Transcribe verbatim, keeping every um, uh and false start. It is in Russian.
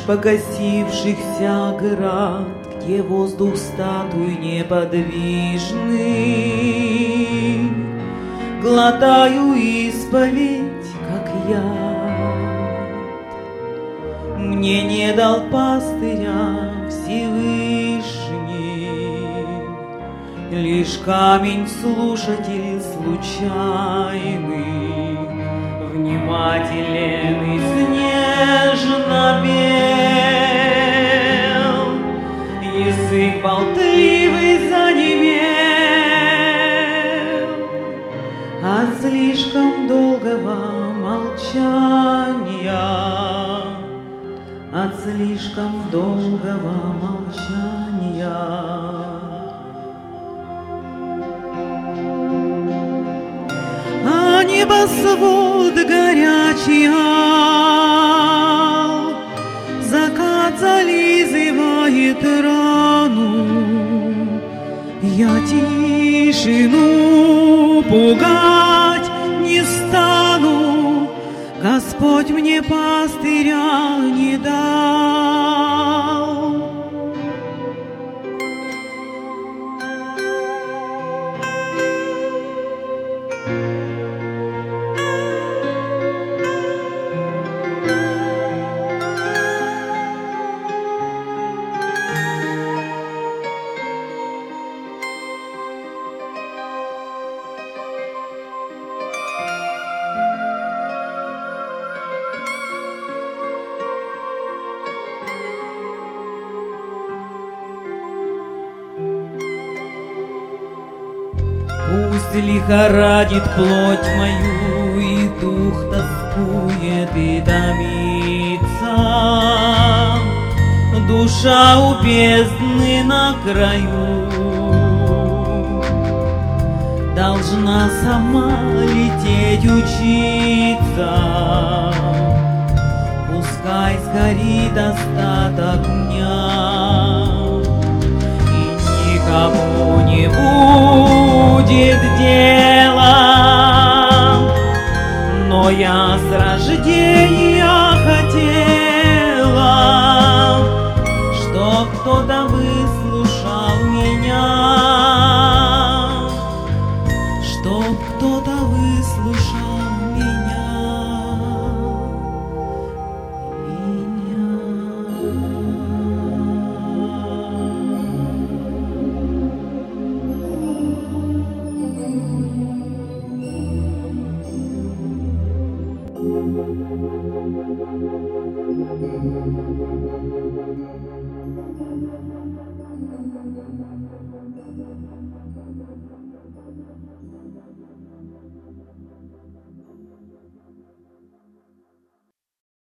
покосившихся оград, где воздух статуй неподвижный, глотаю исповедь, как яд. Мне не дал пастыря Всевышний, лишь камень-слушатель случайный, внимателен и снежно бел, язык болтливый занемел от слишком долгого молчания, от слишком долгого молчания. А небосвод горячий ал, закат зализывает рану. Я тишину пугать не стану, Господь мне пастыря не дал. Пусть лихорадит плоть мою, и дух тоскует и томится, душа у бездны на краю должна сама лететь учиться. Пускай сгорит остаток дня, и никому не будет дела, но я с рождения хотела, чтоб кто-то выслушал меня, чтоб кто-то выслушал меня. Меня.